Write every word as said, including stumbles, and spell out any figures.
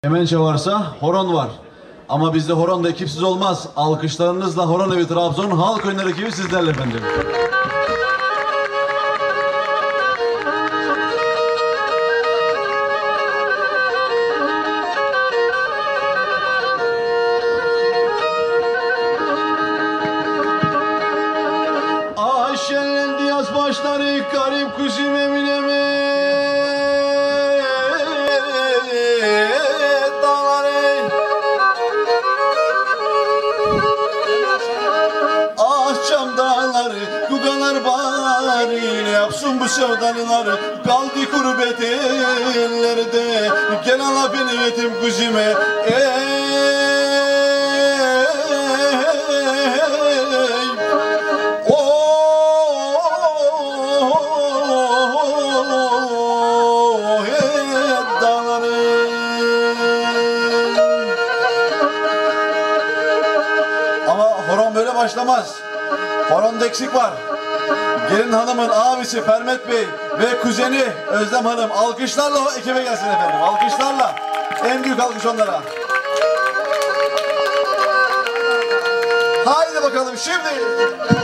Kemençe varsa horon var. Ama bizde horon da ekipsiz olmaz. Alkışlarınızla Horon Evi Trabzon halk oyunları ekibi sizlerle efendim. Aşelendi yaz başları garip kuzim Emine'mi. Kugalar bari ne yapsın bu sevdalılar, kaldı gurbet ellerde. Gel ala beni yetim kuzime, ey oh hey dağlarım. Ama horon böyle başlamaz. Horonda eksik var. Gelin hanımın abisi Fermet Bey ve kuzeni Özlem Hanım alkışlarla o ekibe gelsin efendim. Alkışlarla. En büyük alkış onlara. Haydi bakalım şimdi.